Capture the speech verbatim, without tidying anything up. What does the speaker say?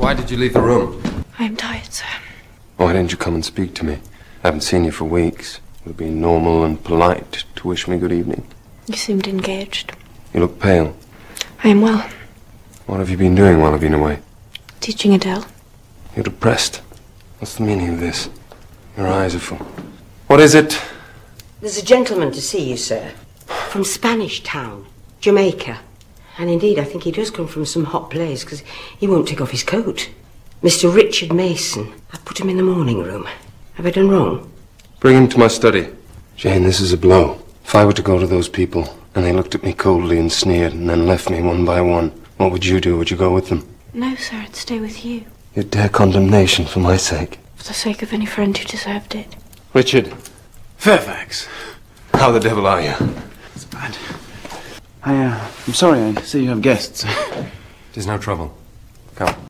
Why did you leave the room? I am tired, sir. Why didn't you come and speak to me? I haven't seen you for weeks. It would be normal and polite to wish me good evening. You seemed engaged. You look pale. I am well. What have you been doing while I've been away? Teaching Adele. You're depressed. What's the meaning of this? Your eyes are full. What is it? There's a gentleman to see you, sir. From Spanish Town, Jamaica. And indeed, I think he does come from some hot place, because he won't take off his coat. Mister Richard Mason. I put him in the morning room. Have I done wrong? Bring him to my study. Jane, this is a blow. If I were to go to those people, and they looked at me coldly and sneered, and then left me one by one, what would you do? Would you go with them? No, sir, I'd stay with you. You'd dare condemnation for my sake? For the sake of any friend who deserved it. Richard. Fairfax. How the devil are you? It's bad. I, uh, I'm sorry, I see you have guests. There's no trouble. Come.